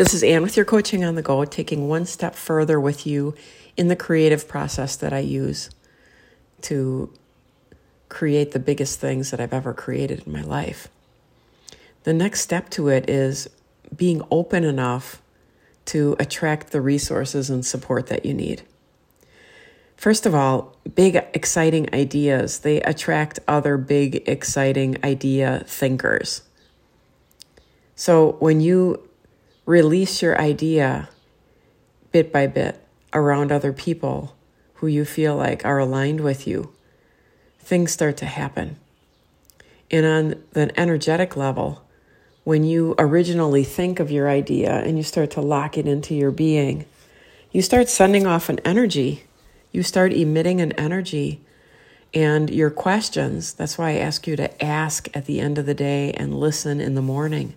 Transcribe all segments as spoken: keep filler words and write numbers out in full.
This is Ann with your Coaching on the Go, taking one step further with you in the creative process that I use to create the biggest things that I've ever created in my life. The next step to it is being open enough to attract the resources and support that you need. First of all, big, exciting ideas, they attract other big, exciting idea thinkers. So when you release your idea bit by bit around other people who you feel like are aligned with you, things start to happen. And on the energetic level, when you originally think of your idea and you start to lock it into your being, you start sending off an energy. You start emitting an energy, and your questions, that's why I ask you to ask at the end of the day and listen in the morning.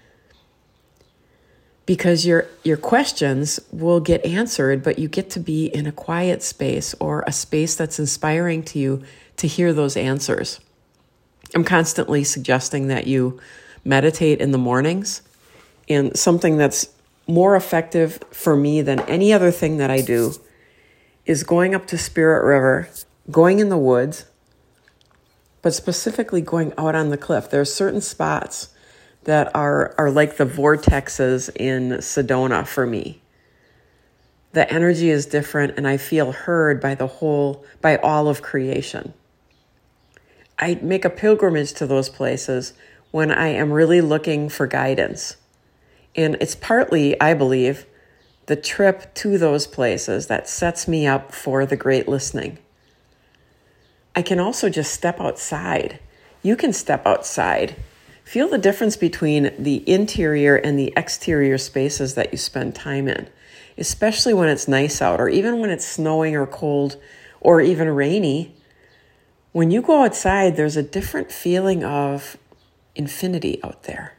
Because your your questions will get answered, but you get to be in a quiet space or a space that's inspiring to you to hear those answers. I'm constantly suggesting that you meditate in the mornings, and something that's more effective for me than any other thing that I do is going up to Spirit River, going in the woods, but specifically going out on the cliff. There are certain spots that are, are like the vortexes in Sedona for me. The energy is different, and I feel heard by the whole, by all of creation. I make a pilgrimage to those places when I am really looking for guidance. And it's partly, I believe, the trip to those places that sets me up for the great listening. I can also just step outside. You can step outside. Feel the difference between the interior and the exterior spaces that you spend time in, especially when it's nice out, or even when it's snowing or cold or even rainy. When you go outside, there's a different feeling of infinity out there.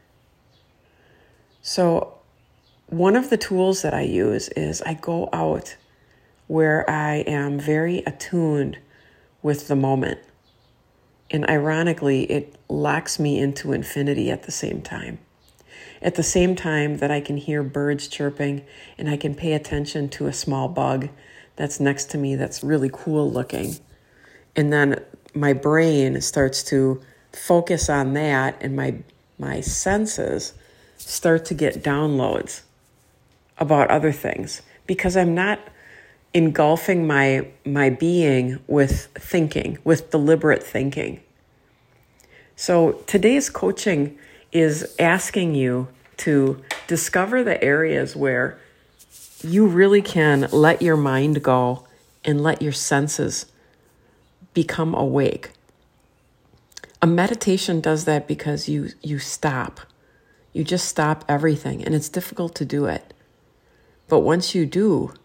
So one of the tools that I use is I go out where I am very attuned with the moment. And ironically, it locks me into infinity at the same time. At the same time that I can hear birds chirping and I can pay attention to a small bug that's next to me that's really cool looking. And then my brain starts to focus on that, and my my senses start to get downloads about other things, because I'm not engulfing my my being with thinking, with deliberate thinking. So today's coaching is asking you to discover the areas where you really can let your mind go and let your senses become awake. A meditation does that because you you stop. You just stop everything, and it's difficult to do it. But once you do,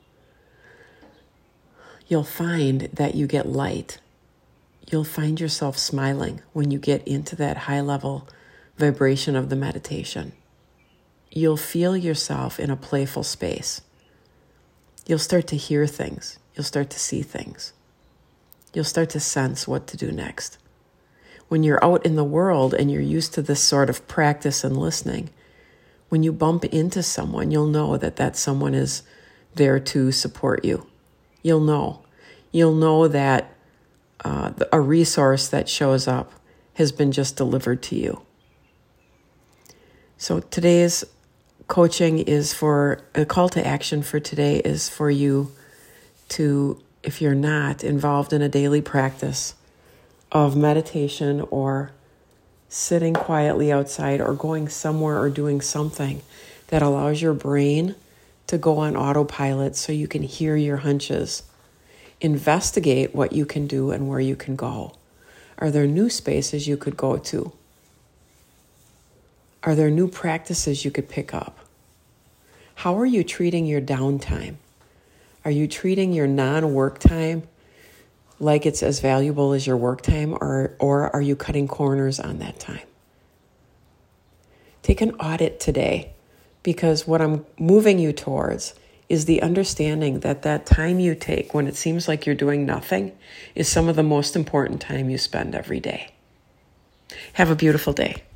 you'll find that you get light. You'll find yourself smiling when you get into that high level vibration of the meditation. You'll feel yourself in a playful space. You'll start to hear things. You'll start to see things. You'll start to sense what to do next. When you're out in the world and you're used to this sort of practice and listening, when you bump into someone, you'll know that that someone is there to support you. You'll know. You'll know that uh, a resource that shows up has been just delivered to you. So today's coaching is for, a call to action for today is for you to, if you're not involved in a daily practice of meditation or sitting quietly outside or going somewhere or doing something that allows your brain to go on autopilot so you can hear your hunches. Investigate what you can do and where you can go. Are there new spaces you could go to? Are there new practices you could pick up? How are you treating your downtime? Are you treating your non-work time like it's as valuable as your work time, or, or are you cutting corners on that time? Take an audit today, because what I'm moving you towards is the understanding that that time you take when it seems like you're doing nothing is some of the most important time you spend every day. Have a beautiful day.